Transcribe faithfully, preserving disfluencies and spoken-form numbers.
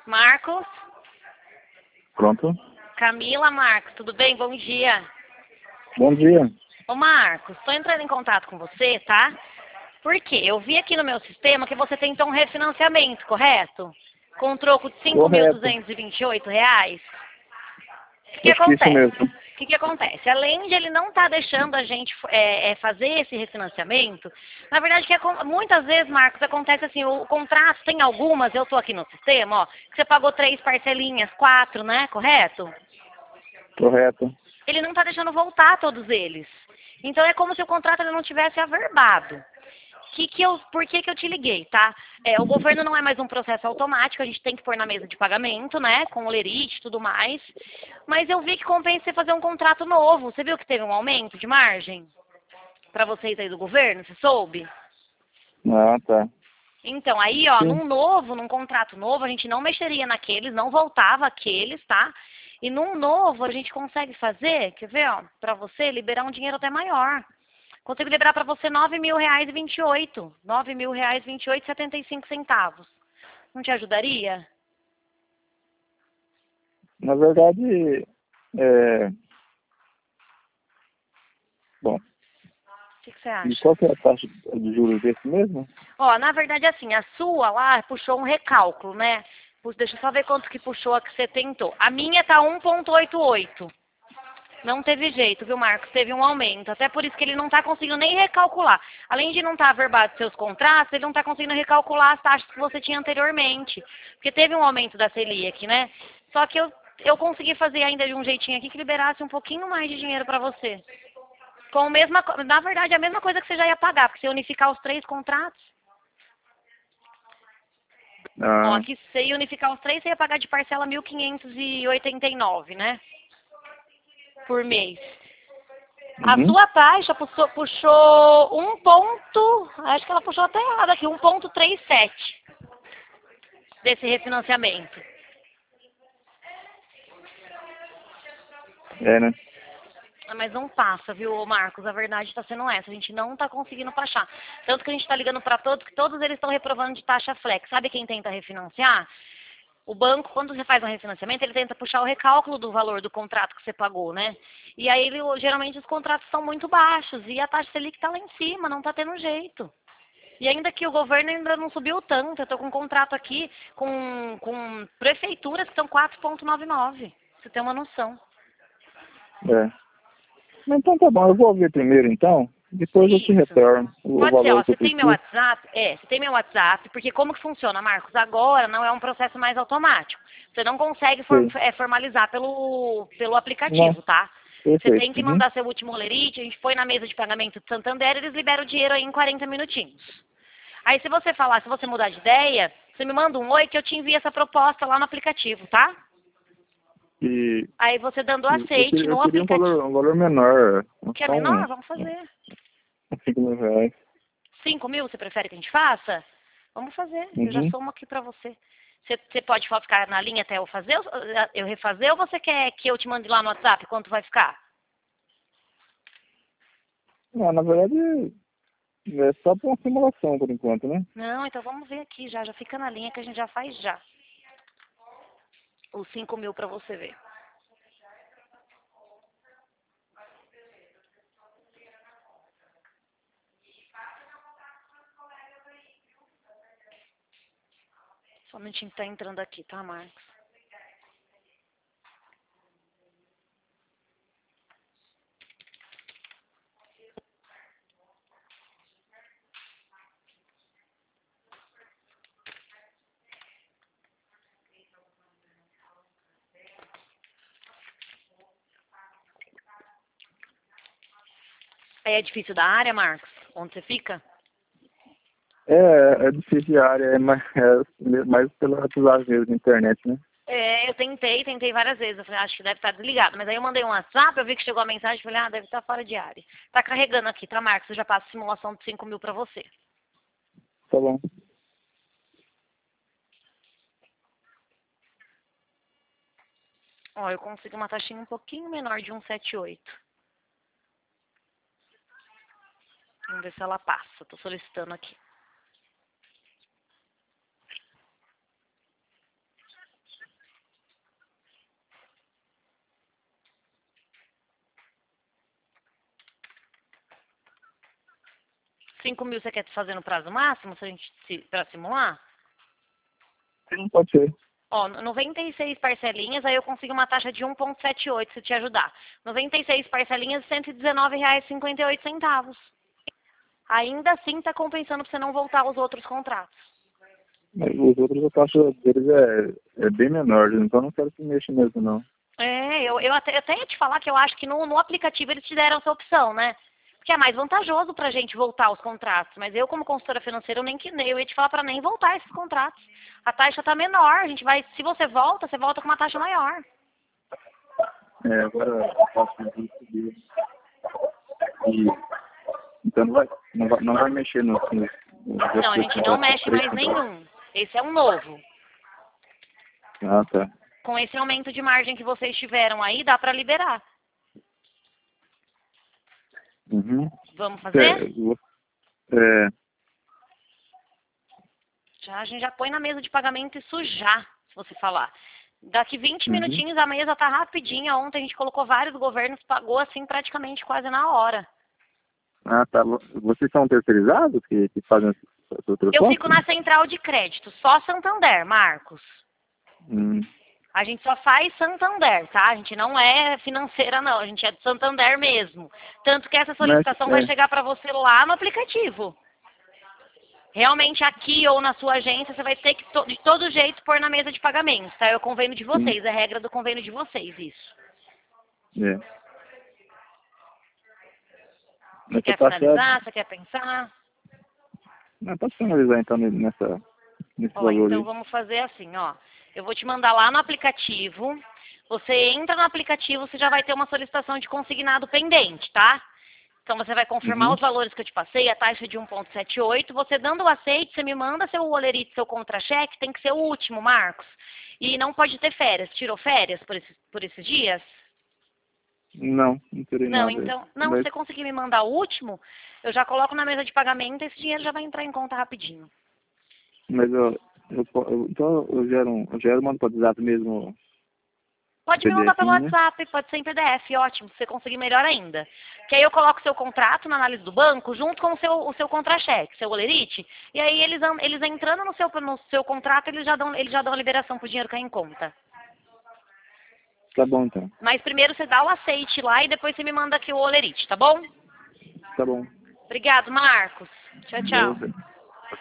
Marcos? Pronto. Camila, Marcos, tudo bem? Bom dia. Bom dia. Ô Marcos, estou entrando em contato com você, tá? Porque eu vi aqui no meu sistema que você tentou um refinanciamento, correto? Com um troco de cinco mil Correto. duzentos e vinte e oito reais. O que Acho que isso acontece? mesmo. O que, que acontece? Além de ele não estar deixando a gente é, é, fazer esse refinanciamento, na verdade, que é, muitas vezes, Marcos, acontece assim, o, o contrato tem algumas, eu estou aqui no sistema, ó, que você pagou três parcelinhas, quatro, né? Correto? Correto. Ele não está deixando voltar todos eles. Então é como se o contrato ele não tivesse averbado. Que que eu, por que, que eu te liguei, tá? É, o governo não é mais um processo automático, a gente tem que pôr na mesa de pagamento, né? Com o lerite e tudo mais. Mas eu vi que compensa você fazer um contrato novo. Você viu que teve um aumento de margem? Pra vocês aí do governo, você soube? Ah, tá. Então, aí, ó, Sim. num novo, num contrato novo, a gente não mexeria naqueles, não voltava aqueles, tá? E num novo, a gente consegue fazer, quer ver, ó, pra você liberar um dinheiro até maior. Consigo liberar para você nove mil reais e vinte e oito. Nove mil reais e vinte e oito e setenta e cinco centavos. Não te ajudaria? Na verdade, é... Bom, O que, que você e acha? qual que é a taxa de juros desse mesmo? Ó, na verdade, assim, a sua lá puxou um recálculo, né? Pu- Deixa eu só ver quanto que puxou a que você tentou. A minha tá um ponto oitenta e oito. Não teve jeito, viu, Marcos? Teve um aumento. Até por isso que ele não está conseguindo nem recalcular. Além de não estar tá averbado seus contratos, ele não está conseguindo recalcular as taxas que você tinha anteriormente. Porque teve um aumento da Selic, né? Só que eu, eu consegui fazer ainda de um jeitinho aqui que liberasse um pouquinho mais de dinheiro para você. Com a mesma, co- na verdade, a mesma coisa que você já ia pagar, porque você ia unificar os três contratos. Ó, Ah, aqui se você ia unificar os três, você ia pagar de parcela mil quinhentos e oitenta e nove, né? Por mês. A uhum. sua taxa puxou, puxou um ponto, acho que ela puxou até errado aqui, um ponto trinta e sete desse refinanciamento. É, né? Ah, mas não passa, viu, Marcos? A verdade está sendo essa. A gente não está conseguindo taxar. Tanto que a gente está ligando para todos, que todos eles estão reprovando de taxa flex. Sabe quem tenta refinanciar? O banco, quando você faz um refinanciamento, ele tenta puxar o recálculo do valor do contrato que você pagou, né? E aí, ele, geralmente, os contratos são muito baixos e a taxa Selic está lá em cima, não está tendo jeito. E ainda que o governo ainda não subiu tanto, eu estou com um contrato aqui com, com prefeituras que estão quatro ponto noventa e nove. Pra você ter uma noção. É. Então tá bom, eu vou ver primeiro então, depois eu te Isso. retorno o Pode ser, ó, valor que eu você tem meu preciso. WhatsApp? É, você tem meu WhatsApp, porque como que funciona, Marcos? Agora não é um processo mais automático. Você não consegue for- Sei. é, formalizar pelo, pelo Não, aplicativo, tá? Você perfeito. tem que Uhum. mandar seu último lerite, a gente põe na mesa de pagamento de Santander, eles liberam o dinheiro aí em quarenta minutinhos. Aí se você falar, se você mudar de ideia, você me manda um oi que eu te envio essa proposta lá no aplicativo, tá? E Aí você dando e eu aceite queria, eu no queria um aplicativo. valor, um valor menor, não Que é só um, menor? Vamos fazer. uns cinco mil reais. Cinco mil, você prefere que a gente faça? Vamos fazer. Eu já Uhum. somo aqui pra você. Você, você pode só ficar na linha até eu fazer, eu refazer, ou você quer que eu te mande lá no WhatsApp quanto vai ficar? Não, na verdade, é só para uma simulação por enquanto, né? Não, então vamos ver aqui já. Já fica na linha que a gente já faz já. Os cinco mil pra você ver. Só um minutinho que tá entrando aqui, tá, Marcos? Aí é difícil da área, Marcos? Onde você fica? É, é difícil de área, é mais, é mais pelo WhatsApp mesmo, na internet, né? É, eu tentei, tentei várias vezes. Eu falei, acho que deve estar desligado. Mas aí eu mandei um WhatsApp, eu vi que chegou a mensagem, falei, ah, deve estar fora de área. Tá carregando aqui, tá, Marcos? Eu já passo simulação de cinco mil pra você. Tá bom. Ó, eu consigo uma taxinha um pouquinho menor de cento e setenta e oito. Vamos ver se ela passa. Tô solicitando aqui. cinco mil você quer fazer no prazo máximo, se a gente se, pra simular? Sim, pode ser. Ó, noventa e seis parcelinhas, aí eu consigo uma taxa de um vírgula setenta e oito se te ajudar. noventa e seis parcelinhas, cento e dezenove reais e cinquenta e oito centavos. Ainda assim tá compensando pra você não voltar aos outros contratos. Mas os outros, a taxa deles é, é bem menor, então eu não quero que mexa mesmo, não. É, eu, eu, até, eu até ia te falar que eu acho que no, no aplicativo eles te deram essa opção, né? Porque é mais vantajoso pra gente voltar aos contratos. Mas eu, como consultora financeira, eu nem que nem, eu ia te falar pra nem voltar esses contratos. A taxa tá menor, a gente vai, se você volta, você volta com uma taxa maior. É, agora a taxa de subir. E então não vai, não vai, não vai mexer no... no, no Não, a gente não mexe mais nenhum. Esse é um novo. Ah, tá. Com esse aumento de margem que vocês tiveram aí, dá pra liberar. Uhum. Vamos fazer? É, é, Já, a gente já põe na mesa de pagamento isso já, se você falar. Daqui vinte uhum. minutinhos a mesa tá rapidinha. Ontem a gente colocou vários governos, pagou assim praticamente quase na hora. Ah, tá. Vocês são terceirizados que, que fazem essa outra Eu fico na central de crédito, só Santander, Marcos. Hum. A gente só faz Santander, tá? A gente não é financeira, não. A gente é de Santander mesmo. Tanto que essa solicitação Mas, vai é, chegar para você lá no aplicativo. Realmente aqui ou na sua agência, você vai ter que, to- de todo jeito, pôr na mesa de pagamento, tá? É o convênio de vocês, sim, é regra do convênio de vocês, isso. é. Você Essa quer taxa, finalizar? Você quer pensar? não, pode finalizar então nessa, nesse Ó, valor então aí. vamos fazer assim, ó. Eu vou te mandar lá no aplicativo. Você entra no aplicativo, você já vai ter uma solicitação de consignado pendente, tá? Então você vai confirmar Uhum. os valores que eu te passei, a taxa de um vírgula setenta e oito. Você dando o aceite, você me manda seu olerite, seu contra-cheque, tem que ser o último, Marcos. E não pode ter férias. Tirou férias por esses, por esses dias? Não, não terei Não, nada. então, não, se Mas, você conseguir me mandar o último, eu já coloco na mesa de pagamento e esse dinheiro já vai entrar em conta rapidinho. mas eu, eu, po- eu- então eu gero, um, eu gero mando para o WhatsApp mesmo o Pode me mandar pelo P D F, né? WhatsApp, pode ser em P D F, ótimo, se você conseguir melhor ainda. Que aí eu coloco o seu contrato na análise do banco junto com o seu, o seu contra-cheque, seu olerite, e aí eles, an- eles entrando no seu, no seu contrato, eles já dão, eles já dão a liberação para o dinheiro cair em conta. Tá bom então. Mas primeiro você dá o aceite lá e depois você me manda aqui o olerite, tá bom? Tá bom. Obrigado, Marcos. Tchau, tchau. Beleza.